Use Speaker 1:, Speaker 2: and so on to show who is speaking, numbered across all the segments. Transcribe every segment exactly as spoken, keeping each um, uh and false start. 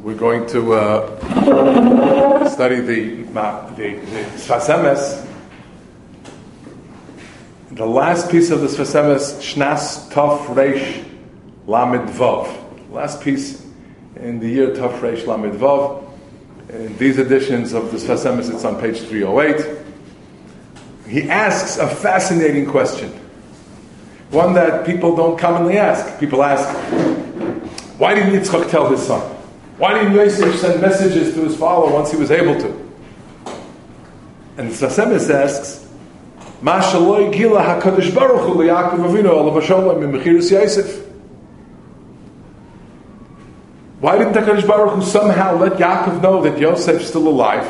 Speaker 1: We're going to uh, study the the, the Sfas Emes. The last piece of the Sfas Emes, Shnas Tov Reish Lamed Vav. Last piece in the year Tov Reish Lamed Vav. In these editions of the Sfas Emes, it's on page three oh eight. He asks a fascinating question, one that people don't commonly ask. People ask, why didn't Yitzchak tell his son? Why didn't Yosef send messages to his father once he was able to? And Sfas Emes asks, Ma shaloi gila HaKadosh Baruch Hu liYaakov Avinu olav hasholem mimechiras Yosef. Why didn't HaKadosh Baruch Hu somehow let Yaakov know that Yosef's still alive?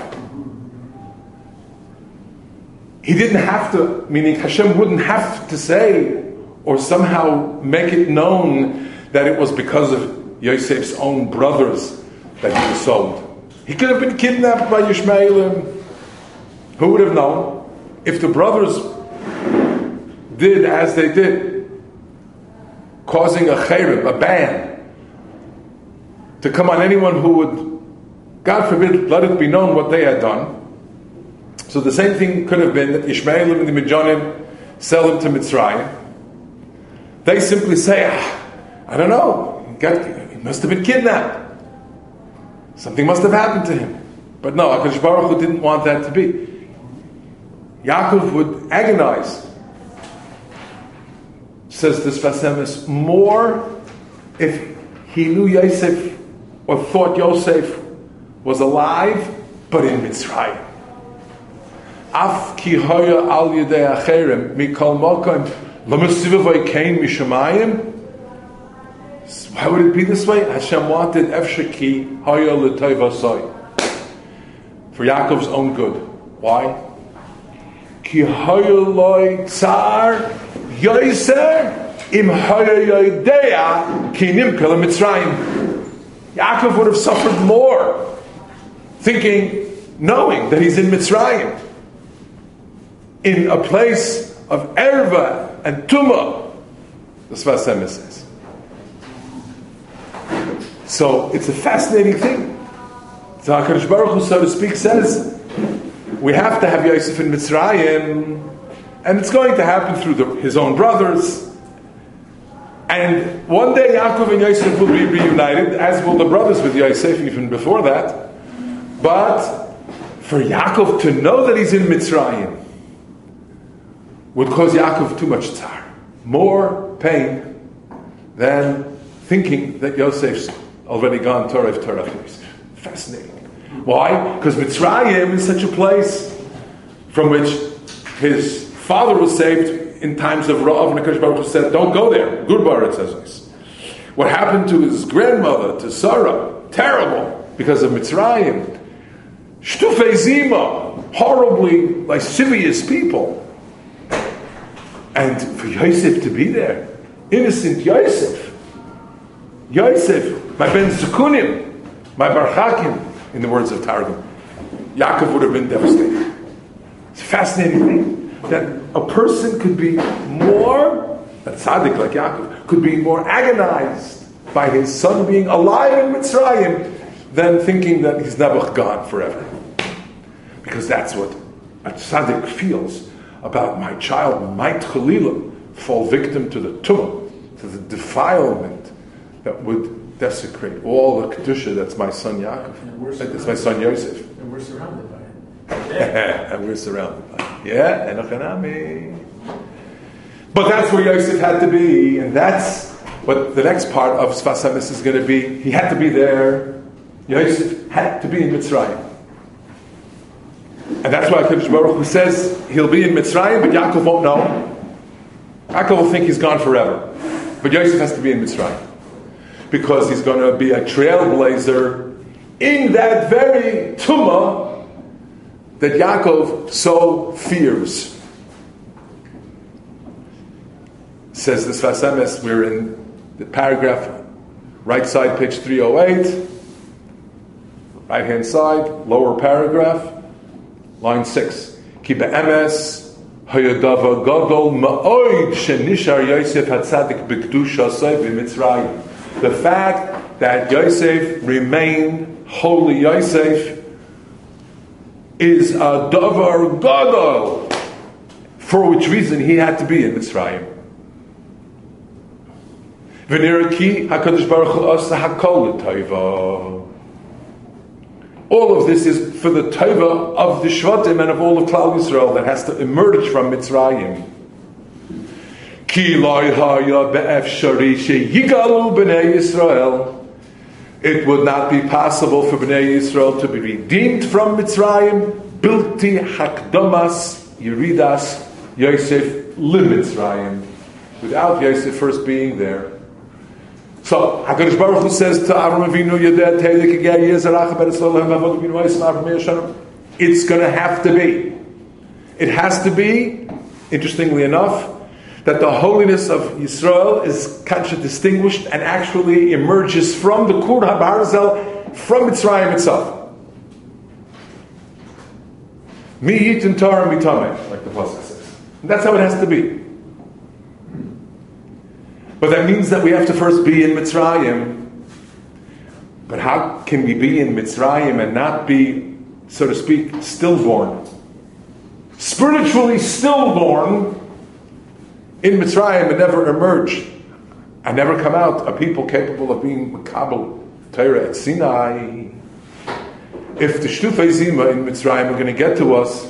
Speaker 1: He didn't have to, meaning Hashem wouldn't have to say or somehow make it known that it was because of Yosef's own brothers that he was sold. He could have been kidnapped by Yishmaelim. Who would have known? If the brothers did as they did, causing a cherem, a ban, to come on anyone who would, God forbid, let it be known what they had done. So the same thing could have been that Yishmaelim and the Midianim sell him to Mitzrayim. They simply say, ah, I don't know, he, got, he must have been kidnapped. Something must have happened to him. But no, HaKadosh Baruch Hu didn't want that to be. Yaakov would agonize, says this Sfas Emes, more if he knew Yosef or thought Yosef was alive, but in Mitzrayim. Af ki hoya al yedei acherem mikol mokom l'mesivavay kain mishamayim. Why would it be this way? Hashem wanted efshaki hoya l'toivasai, for Yaakov's own good. Why? Ki hoya loy tsar yoser im hoya yodea ki nimka l'mitzrayim. Yaakov would have suffered more, thinking, knowing that he's in Mitzrayim, in a place of erva and tumah, the Sfas Emes says. So it's a fascinating thing. So HaKadosh Baruch Hu, so to speak, says we have to have Yosef in Mitzrayim, and it's going to happen through the, his own brothers. And one day Yaakov and Yosef will be reunited, as will the brothers with Yosef even before that. But for Yaakov to know that he's in Mitzrayim would cause Yaakov too much tsar, more pain than thinking that Yosef's already gone Torah Torah. Fascinating. Why? Because Mitzrayim is such a place from which his father was saved in times of Ra'av, and HaKadosh Baruch Hu said, don't go there. Gurbar, it says this. What happened to his grandmother, to Sarah, terrible, because of Mitzrayim. Shtufei Zima, horribly lascivious people. And for Yosef to be there, innocent Yosef, Yosef, my Ben Zukunim, my Barchakim, in the words of Targum, Yaakov would have been devastated. It's a fascinating thing that a person could be more, a tzaddik like Yaakov, could be more agonized by his son being alive in Mitzrayim than thinking that he's never gone forever. Because that's what a tzaddik feels about my child might Chalila fall victim to the tumah, to the defilement that would desecrate all the kedusha that's my son Yaakov, that's my son Yosef.
Speaker 2: And we're surrounded by it.
Speaker 1: Yeah. And we're surrounded by it. Yeah, and Achanami. But that's where Yosef had to be, and that's what the next part of Sfas Emes is going to be. He had to be there. Yosef had to be in Mitzrayim. And that's why HaKadosh Baruch Hu says he'll be in Mitzrayim, but Yaakov won't know. Yaakov will think he's gone forever. But Yosef has to be in Mitzrayim, because he's going to be a trailblazer in that very tumah that Yaakov so fears. Says the Sfas Emes, we're in the paragraph, right side, page three oh eight, right hand side, lower paragraph, line six. Ki be'emes hayadava gadol ma'oid shenishar Yosef hatzadik b'kedusha say b'Mitzrayim. The fact that Yosef remained holy. Yosef is a davar gadol, for which reason he had to be in Mitzrayim. V'niraki HaKadosh Baruch Hu asa hakol l'tova. All of this is for the tova of the Shvatim and of all of Klal Yisrael that has to emerge from Mitzrayim. Ki lo haya be'efshari sheyigalu b'nei Yisrael. It would not be possible for Bnei Yisrael to be redeemed from Mitzrayim. Bilti hakdamas yiridas Yosef limitzrayim, without Yosef first being there. So HaKadosh Baruch Hu says to Avram Avinu, Yedeh Telik Yegeh Yezerach Ben Yisrael Avod Avinu Yisrael Avram Yisrael. It's going to have to be. It has to be, interestingly enough, that the holiness of Yisrael is kind of distinguished and actually emerges from the Kur HaBarzel, from Mitzrayim itself. Mi yitin Torah mitameh, like the Pasuk says. And that's how it has to be. But that means that we have to first be in Mitzrayim. But how can we be in Mitzrayim and not be, so to speak, stillborn? Spiritually stillborn in Mitzrayim and never emerge and never come out a people capable of being Makabel Torah at Sinai. If the Shtufei Zima in Mitzrayim are going to get to us,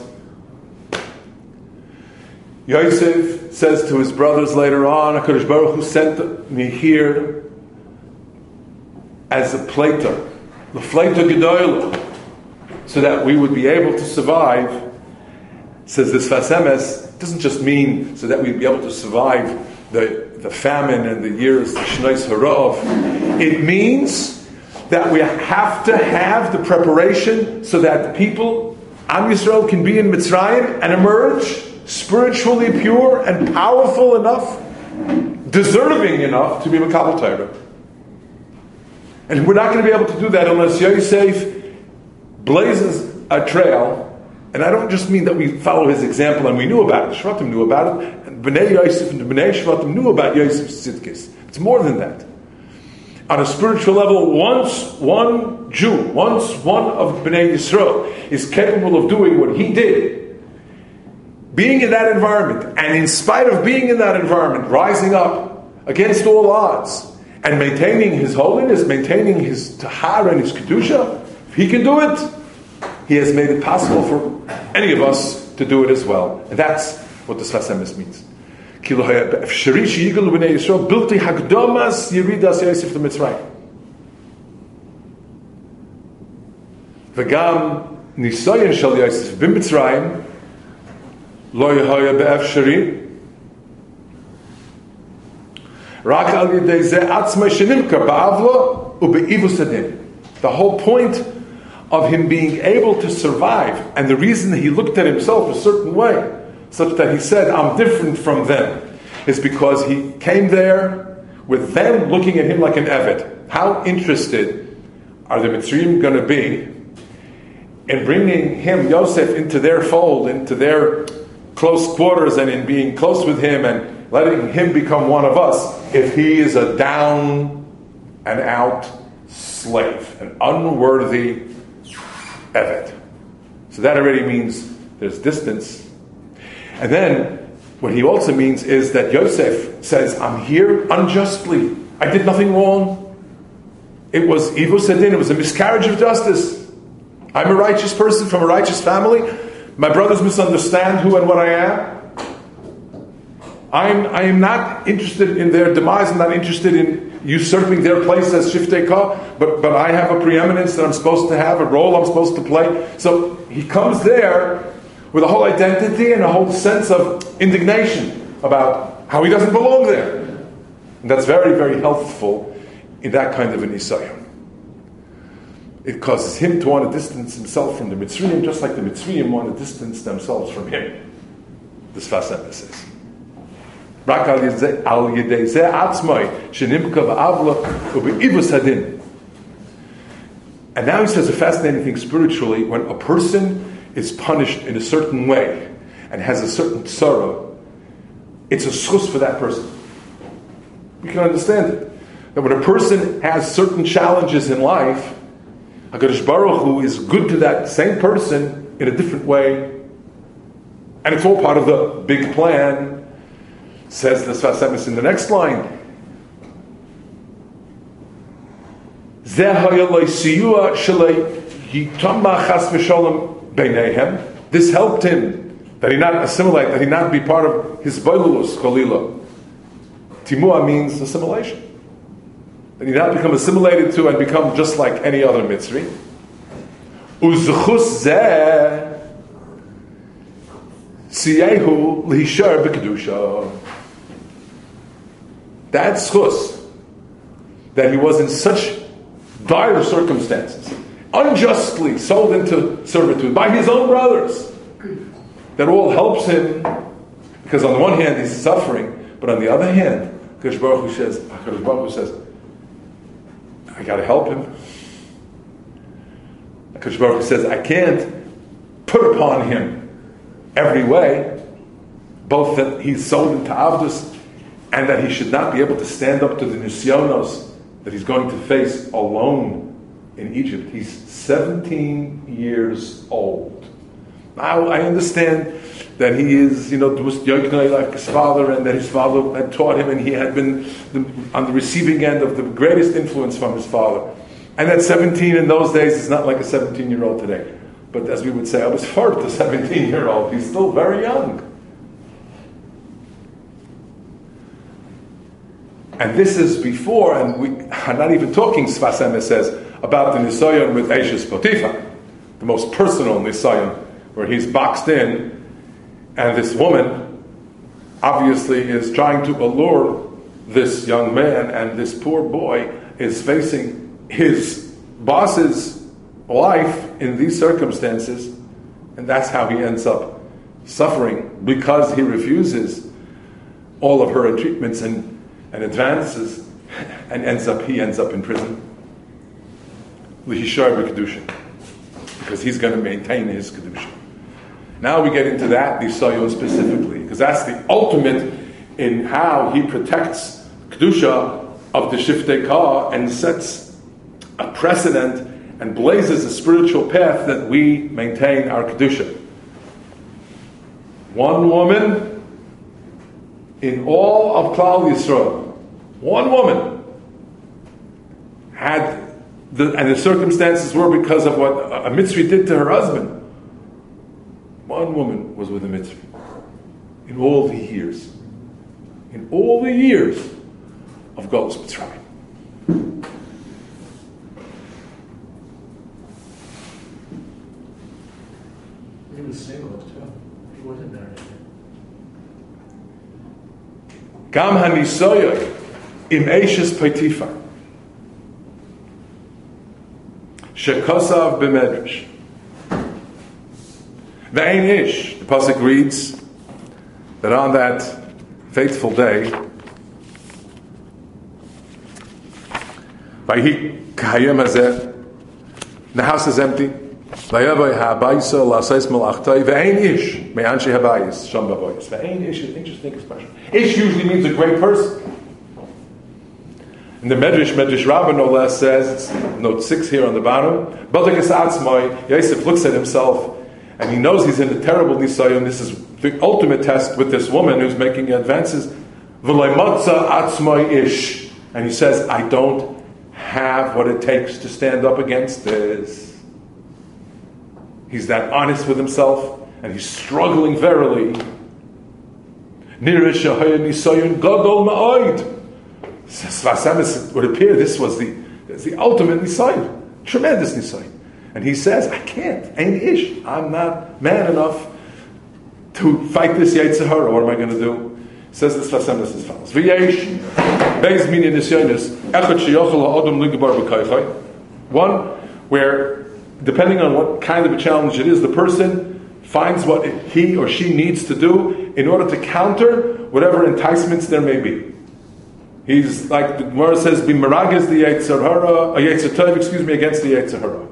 Speaker 1: Yosef says to his brothers later on, HaKadosh Baruch Hu sent me here as a plater, the Fleita Gedoyla, so that we would be able to survive. Says this Fasemes, it doesn't just mean so that we'd be able to survive the, the famine and the years, the Shneis Harav. It means that we have to have the preparation so that the people, Am Yisrael, can be in Mitzrayim and emerge spiritually pure and powerful enough, deserving enough to be Makabel Torah. And we're not going to be able to do that unless Yosef blazes a trail. And I don't just mean that we follow his example and we knew about it. Shvatim knew about it. And Bnei Yosef and Bnei Shvatim knew about Yosef's tzidkis. It's more than that. On a spiritual level, once one Jew, once one of Bnei Yisrael is capable of doing what he did, being in that environment, and in spite of being in that environment, rising up against all odds, and maintaining his holiness, maintaining his tahara and his kedusha, if he can do it, he has made it possible for any of us to do it as well. And that's what the Sfasemis means. Bilti hagdomas yiridas Yosef to Mitzrayim. V'gam nisayon shel Yosef b'Mitzrayim lo yehaya be'efshari rak al yedei zeh atzmai shenimka ba'avlo u'be'ivus adin. The whole point of him being able to survive, and the reason he looked at himself a certain way, such that he said, I'm different from them, is because he came there with them looking at him like an Eved. How interested are the Mitzrayim going to be in bringing him, Yosef, into their fold, into their close quarters, and in being close with him and letting him become one of us, if he is a down and out slave, an unworthy Eved. So that already means there's distance. And then what he also means is that Yosef says, I'm here unjustly. I did nothing wrong. It was Ivus Adin, it was a miscarriage of justice. I'm a righteous person from a righteous family. My brothers misunderstand who and what I am. I'm, I am not interested in their demise. I'm not interested in usurping their place as Shiftei Ka, but, but I have a preeminence that I'm supposed to have, a role I'm supposed to play. So he comes there with a whole identity and a whole sense of indignation about how he doesn't belong there. And that's very, very helpful in that kind of an Nisayon. It causes him to want to distance himself from the Mitzrayim, just like the Mitzrayim want to distance themselves from him. This Fasem says. And now he says a fascinating thing spiritually. When a person is punished in a certain way and has a certain sorrow, it's a schus for that person. We can understand it. That when a person has certain challenges in life, HaKadosh Baruch Hu is good to that same person in a different way. And it's all part of the big plan. Says the Sfas Emes in the next line. This helped him, that he not assimilate, that he not be part of his boilulus, cholila. Timua means assimilation. That he not become assimilated to and become just like any other Mitzri. Uzchus zeh siyehu lihishar b'kedusha. That's chus, that he was in such dire circumstances, unjustly sold into servitude by his own brothers, that all helps him, because on the one hand he's suffering, but on the other hand, HaKadosh Baruch Hu says, HaKadosh Baruch Hu says, I got to help him. HaKadosh Baruch Hu says, I can't put upon him every way, both that he's sold into Avdus and that he should not be able to stand up to the Nisyonos that he's going to face alone in Egypt. He's seventeen years old. Now, I understand that he is, you know, like his father, and that his father had taught him, and he had been the, on the receiving end of the greatest influence from his father. And that seventeen in those days is not like a seventeen-year-old today. But as we would say, I was far the seventeen-year-old. He's still very young. And this is before, and we are not even talking, Sfas Emes says, about the Nisayon with Eishes Potiphar, the most personal Nisayon, where he's boxed in, and this woman obviously is trying to allure this young man, and this poor boy is facing his boss's wife in these circumstances, and that's how he ends up suffering, because he refuses all of her treatments and and advances, and ends up he ends up in prison. Lihishar b'kedusha, because he's going to maintain his kedusha. Now we get into that Nisayon specifically, because that's the ultimate in how he protects kedusha of the Shiftei Ka and sets a precedent and blazes a spiritual path that we maintain our kedusha. One woman in all of Klal Yisrael, one woman had, the, and the circumstances were because of what a Mitzri did to her husband. One woman was with a Mitzri in all the years, in all the years of Golus Mitzrayim.
Speaker 2: He was single too. He wasn't married.
Speaker 1: Gam hanisoyoy im Eishes Potiphar shekosav b'medrash ve'ein ish. The pasuk reads that on that fateful day, vayhi k'hayom hazeh, the house is empty. Vayavoy ha'abayisa la'asais malachtai ve'ein ish me'anshei habayis sham b'avoyis. Ve'ein ish is an interesting expression. Ish usually means a great person. And the Medrash, Medrash Rabbah no less says, it's note six here on the bottom, Badagas Atzmai, Yosef looks at himself and he knows he's in a terrible Nisayon. This is the ultimate test with this woman who's making advances. V'leimotza Atzmai Ish. And he says, I don't have what it takes to stand up against this. He's that honest with himself and he's struggling verily. Nirish Shahaya Nisayon Gadol Ma'oid. Sfas Emes would appear this was the, the ultimate Nisayon, tremendous Nisayon. And he says, I can't, ain't ish, I'm not man enough to fight this Yetzer Hara. What am I going to do? He says this Sfas Emes as follows. V'yesh, beis mini nisyonis, echad sheyochel ha'odom ligabar b'kayfai. One, where, depending on what kind of a challenge it is, the person finds what he or she needs to do in order to counter whatever enticements there may be. He's like the Gemara says, "Be merages the Yetzer Hara, a Yetzer Tov, excuse me, against the Yetzer Hara."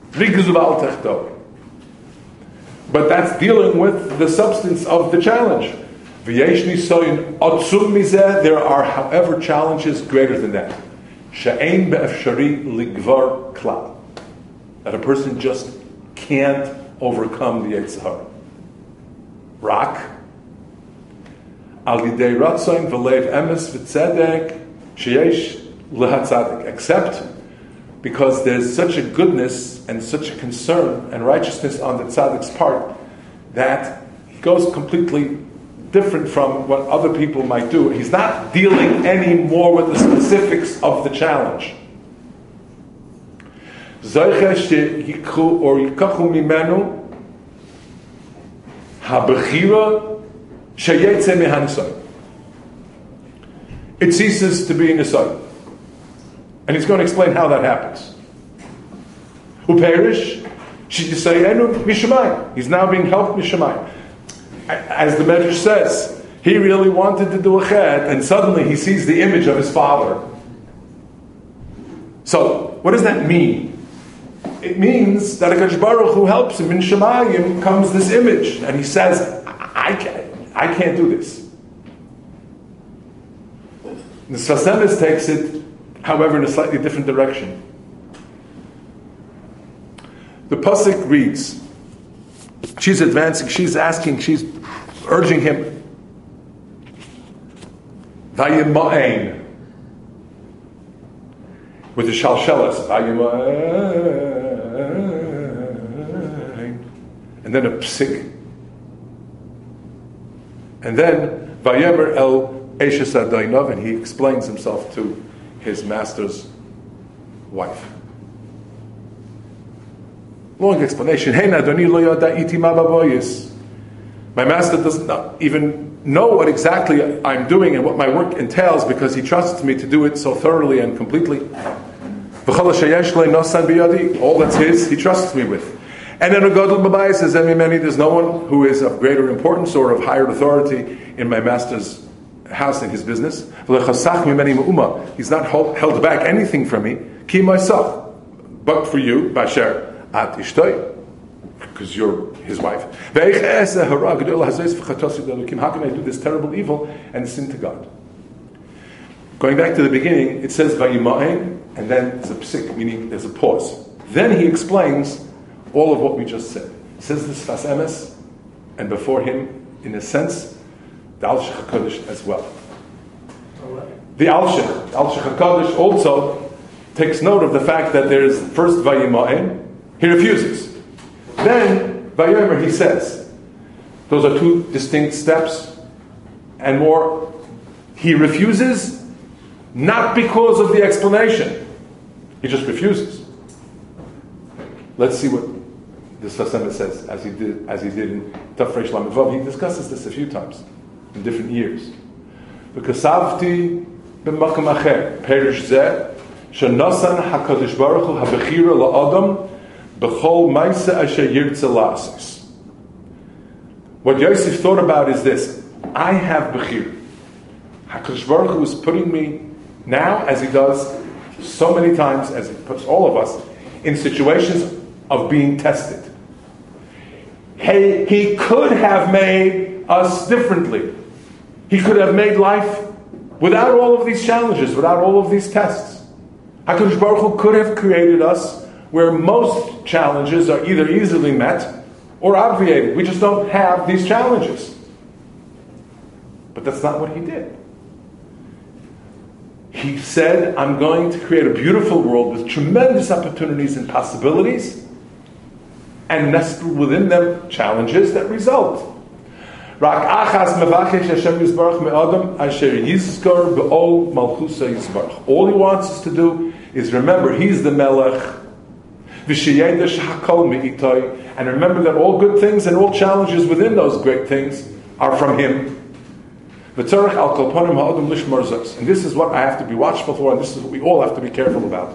Speaker 1: But that's dealing with the substance of the challenge. There are, however, challenges greater than that. she'ein be'efshari ligvar klal, that a person just can't overcome the Yetzer Hara. Rak al yidei ratzain v'leiv emes v'tzedek sheyesh lehatzadik, except because there's such a goodness and such a concern and righteousness on the tzaddik's part that he goes completely different from what other people might do. He's not dealing any more with the specifics of the challenge. Zoiche sheyikhu or yikachu mimenu habechira sheyetze mehanisai. It ceases to be nisai. And he's going to explain how that happens. Uperish sheyisayenu mishamayim. He's now being helped mishamayim. As the Medrash says, he really wanted to do a chet, and suddenly he sees the image of his father. So, what does that mean? It means that HaKadosh Baruch Hu helps him. In Shemayim comes this image, and he says, I can't, I can't do this. The Sfas Emes takes it, however, in a slightly different direction. The Pasuk reads, she's advancing, she's asking, she's urging him, Vayima'ain, with the Shalshelas, Vayima'ain, and then a psik, and then Vayemer el Eshes Adainov, and he explains himself to his master's wife. Long explanation. Hey, Adoni lo yada'iti ma baboyis. My master doesn't even know what exactly I'm doing and what my work entails because he trusts me to do it so thoroughly and completely. All that's his, he trusts me with. And then Ugadol Babai says, there's no one who is of greater importance or of higher authority in my master's house, in his business. He's not held back anything from me. Ki myself, but for you, Basher. At ishtoi, because you're his wife. How can I do this terrible evil and sin to God? Going back to the beginning, it says Vayima'en, and then there's a psik, meaning there's a pause. Then he explains all of what we just said. He says this Sfas Emes, and before him, in a sense, the Al-Shech HaKadosh as well. The Al-Shech, Al-Shech HaKadosh also takes note of the fact that there's first Vayima'en. He refuses. Then, Vayomer, he says, those are two distinct steps and more. He refuses not because of the explanation. He just refuses. Let's see what the Sfas Emes says, as he did, as he did in Tafresh Lamed Vav. He discusses this a few times in different years. V'kasavti b'makam acher perish zeh shenosan hakadosh baruch hu habechira la'adam. What Yosef thought about is this: I have Bechir. HaKadosh Baruch Hu is putting me now, as He does so many times, as He puts all of us, in situations of being tested. He, he could have made us differently. He could have made life without all of these challenges, without all of these tests. HaKadosh Baruch Hu could have created us where most challenges are either easily met or obviated. We just don't have these challenges. But that's not what he did. He said, I'm going to create a beautiful world with tremendous opportunities and possibilities, and nestled within them challenges that result. All he wants us to do is remember he's the Melech, and remember that all good things and all challenges within those great things are from him. And this is what I have to be watchful for, and this is what we all have to be careful about.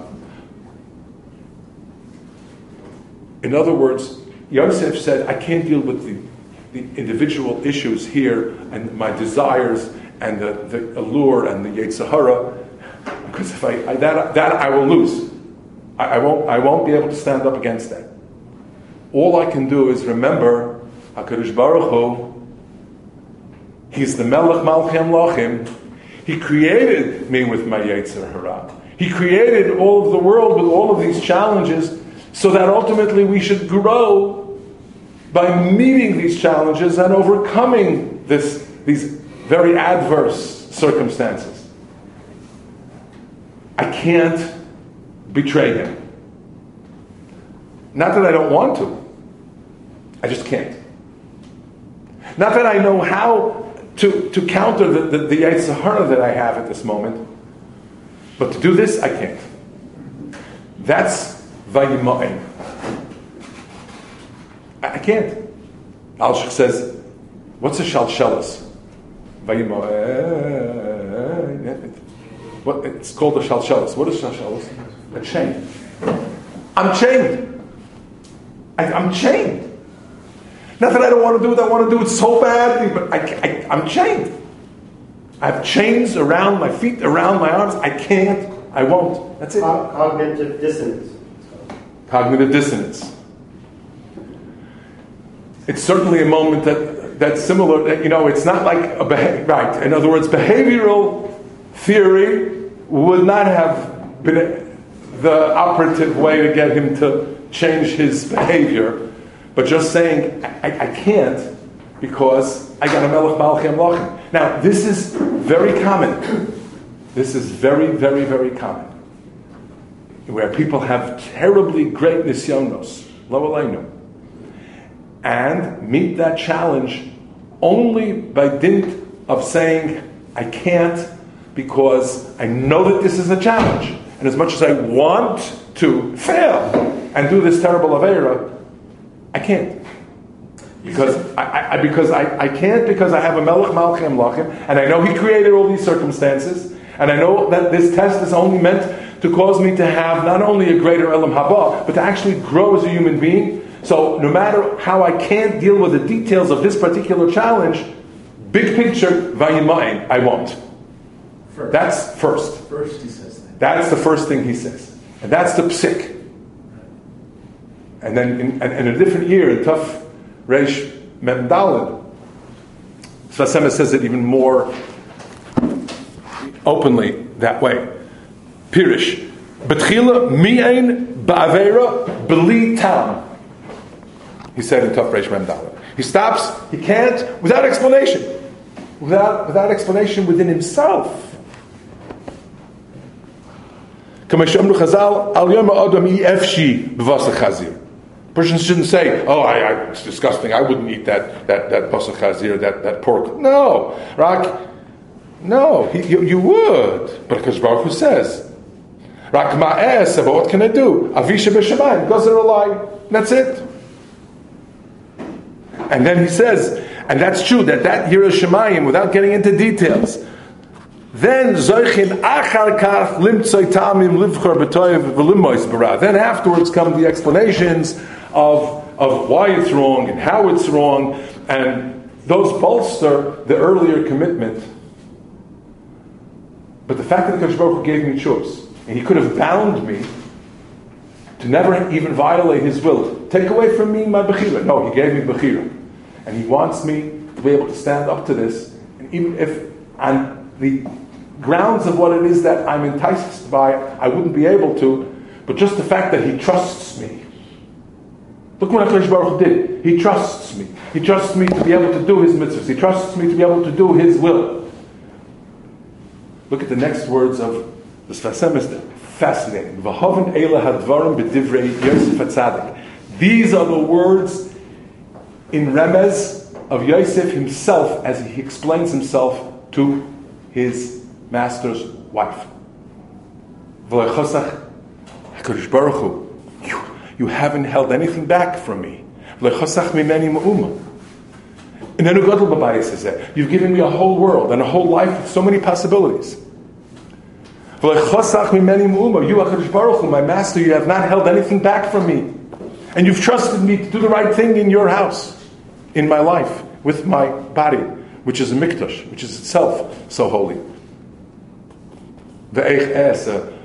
Speaker 1: In other words, Yosef said, I can't deal with the, the individual issues here and my desires and the, the allure and the Yetzer Hara, because if I, I that, that I will lose. I won't, I won't be able to stand up against that. All I can do is remember HaKadosh Baruch Hu, He's the Melech Malchei Amlachim. He created me with my Yetzer Hara. He created all of the world with all of these challenges so that ultimately we should grow by meeting these challenges and overcoming this, these very adverse circumstances. I can't betray him. Not that I don't want to. I just can't. Not that I know how to, to counter the, the, the Yetzer Hara that I have at this moment. But to do this, I can't. That's Vayima'in. I, I can't. Alshich says, what's a Shalshelis? Vayima'in. What, it's called a Shalshelis. What is Shalshelis? A chain. I'm chained. I, I'm chained. Not that I don't want to do it, I want to do it so badly, but I, I, I'm chained. I have chains around my feet, around my arms. I can't, I won't. That's it.
Speaker 3: Cognitive dissonance.
Speaker 1: Cognitive dissonance. It's certainly a moment that that's similar. That, you know, it's not like a behavior. Right. In other words, behavioral theory would not have been the operative way to get him to change his behavior. But just saying, I, I can't because I got a melech malchim lochem. Now, this is very common. This is very, very, very common. Where people have terribly great nisyonos, lo aleinu, and meet that challenge only by dint of saying, I can't because I know that this is a challenge. And as much as I want to fail and do this terrible aveira, I can't. Because I, I because I, I can't because I have a melech malchim lachim, and I know he created all these circumstances, and I know that this test is only meant to cause me to have not only a greater elam haba, but to actually grow as a human being. So no matter how I can't deal with the details of this particular challenge, big picture, vayimayim, I won't.
Speaker 2: First.
Speaker 1: That's first.
Speaker 2: First he says that.
Speaker 1: That's the first thing he says. And that's the psik. And then in, in a different year, in Tuf Reish Mem Daled, Sfas Emes says it even more openly that way. Pirish, Betchila mi'ein ba'avera b'li tam. He said in Tuf Reish Mem Daled. He stops, he can't, without explanation. Without, without explanation within himself. Kama she'omru Chazal, al yom ha'adam yi'efshi b'vasach chazir. Person shouldn't say, "Oh, I, I, it's disgusting. I wouldn't eat that that that pasach chazir, that that pork." No, Rak, no, he, you, you would, but because Baruch Hu says, "Rak ma'es." But what can I do? Avisha b'shamayim, gozer alai. That's it. And then he says, and that's true that that Yirah Shemayim, without getting into details, then zoichin achar kach limtzoi tamim livchor b'toyev v'limois bara. Then afterwards come the explanations of of why it's wrong and how it's wrong, and those bolster the earlier commitment. But the fact that the Kadosh Baruch Hu gave me choice, and He could have bound me to never even violate His will, take away from me my bechira. No, He gave me bechira, and He wants me to be able to stand up to this, and even if on the grounds of what it is that I'm enticed by, I wouldn't be able to, but just the fact that He trusts me. Look what HaKadosh Baruch Hu did. He trusts me. He trusts me to be able to do His mitzvahs. He trusts me to be able to do His will. Look at the next words of the Sfas Emes. Fascinating. V'hoven eila hadvarim b'divrei Yosef HaTzadik. These are the words in Remez of Yosef himself as he explains himself to his master's wife. V'leichosach HaKadosh Baruch Hu, you, you haven't held anything back from me. V'leichosach mimeni ma'uma. And then Ugadol Babayis says that you've given me a whole world and a whole life with so many possibilities. V'leichosach mimeni ma'uma. You, HaKadosh Baruch Hu, my master, you have not held anything back from me. And you've trusted me to do the right thing in your house, in my life, with my body, which is a mikdash, which is itself so holy. Says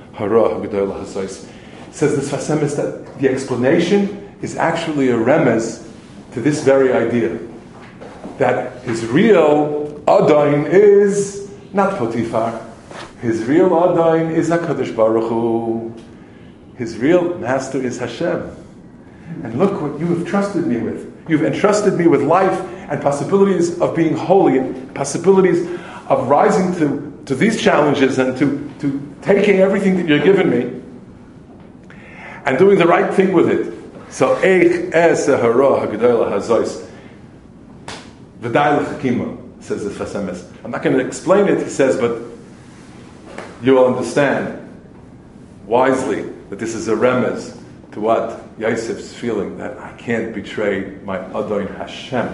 Speaker 1: the Sfas Emes that the explanation is actually a remez to this very idea, that his real Adain is not Potiphar, His real Adain is HaKadosh Baruch Hu. His real master is Hashem. And look what you have trusted me with. You've entrusted me with life and possibilities of being holy and possibilities of rising to, to these challenges and to, to taking everything that you're given me and doing the right thing with it. So, Eich es hara hagdola hazois v'day l'chakima, says the Sfas Emes. I'm not going to explain it, he says, but you will understand wisely that this is a remez to what Yosef's feeling, that I can't betray my Adon Hashem.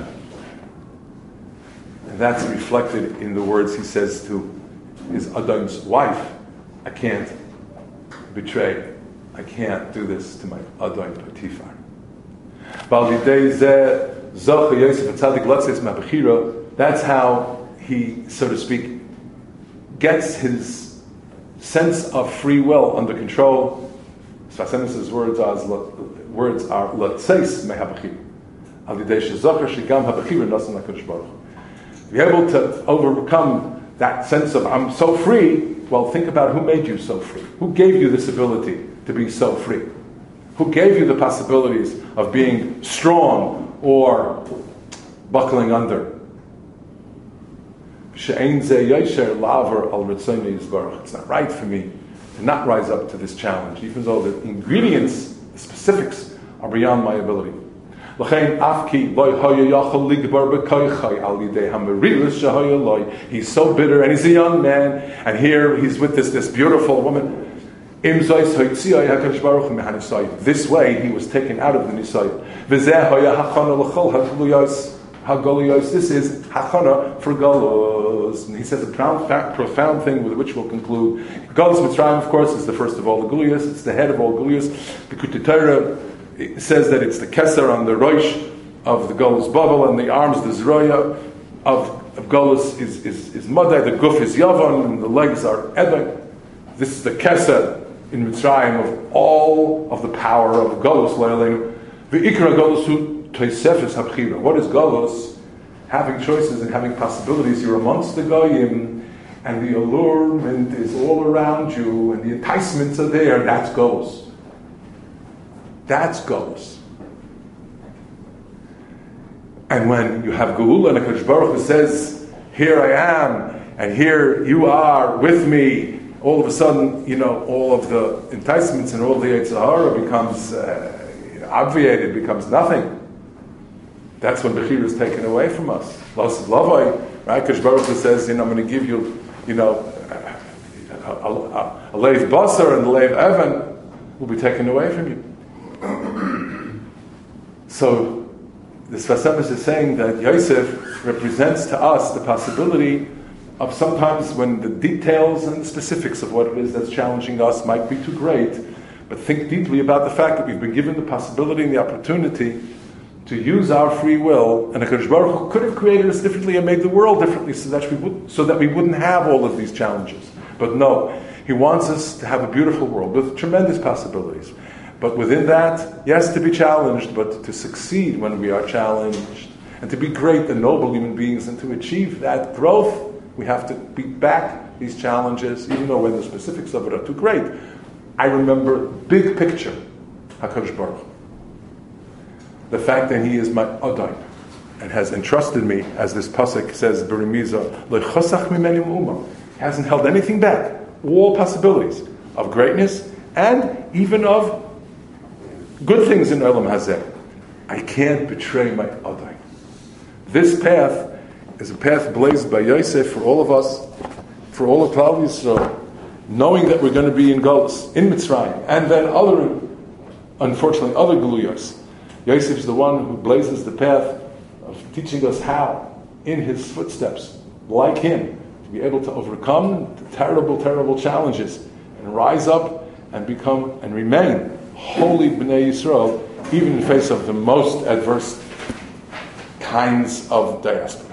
Speaker 1: And that's reflected in the words he says to his Adon's wife. I can't betray, I can't do this to my Adon Potiphar. That's how he, so to speak, gets his sense of free will under control. Sfas Emes's words are words are latzeis mehabachir. Al yidei shezocher shegam habachir nasan HaKadosh Baruch Hu. To be able to overcome that sense of I'm so free. Well, think about who made you so free. Who gave you this ability to be so free? Who gave you the possibilities of being strong or buckling under? It's not right for me to not rise up to this challenge, even though the ingredients, the specifics, are beyond my ability. He's so bitter, and he's a young man, and here he's with this, this beautiful woman. This way he was taken out of the Nisai. This is hachana for Galus. And he says a profound, profound thing with which we'll conclude. Galus Mitzrayim, of course, is the first of all the Guliyos. It's the head of all Guliyos. The Likutei Torah says that it's the Keser on the Rosh of the Galus Bavel, and the arms, the Zroya of, of Galus is, is, is Madai, the Guf is Yavan, and the legs are Edom. This is the Keser in Mitzrayim of all of the power of Galus. The Ikra Galus What is Galus? Having choices and having possibilities. You're amongst the Goyim, and the allurement is all around you, and the enticements are there. That's Galus. That's Galus. And when you have Geula and HaKadosh Baruch Hu says, here I am, and here you are with me, all of a sudden, you know, all of the enticements and all the Yetzer Hara becomes uh, obviated, becomes nothing. That's when Bechira is taken away from us. Los Lavai, right? HaKadosh Baruch Hu says, you know, I'm going to give you, you know, a, a, a, a Leiv Basar and a Leiv Evan will be taken away from you. So, the Sfas Emes is saying that Yosef represents to us the possibility of sometimes when the details and the specifics of what it is that's challenging us might be too great, but think deeply about the fact that we've been given the possibility and the opportunity to use our free will, and HaKadosh Baruch Hu could have created us differently and made the world differently so that we would, so that we wouldn't have all of these challenges. But no, He wants us to have a beautiful world with tremendous possibilities. But within that, yes, to be challenged, but to succeed when we are challenged, and to be great and noble human beings, and to achieve that growth, we have to beat back these challenges, even though when the specifics of it are too great. I remember big picture, HaKadosh Baruch Hu. The fact that He is my Adon, and has entrusted me, as this pasuk says, Beremiza, lechosach mimeni me'uma, hasn't held anything back. All possibilities of greatness and even of good things in Olam Hazeh. I can't betray my Adon. This path is a path blazed by Yosef for all of us, for all of Klal Yisrael, knowing that we're going to be in Galus, in Mitzrayim, and then other, unfortunately, other Guluyos. Yosef is the one who blazes the path of teaching us how, in his footsteps, like him, to be able to overcome the terrible, terrible challenges and rise up and become and remain holy Bnei Yisrael, even in face of the most adverse kinds of diaspora.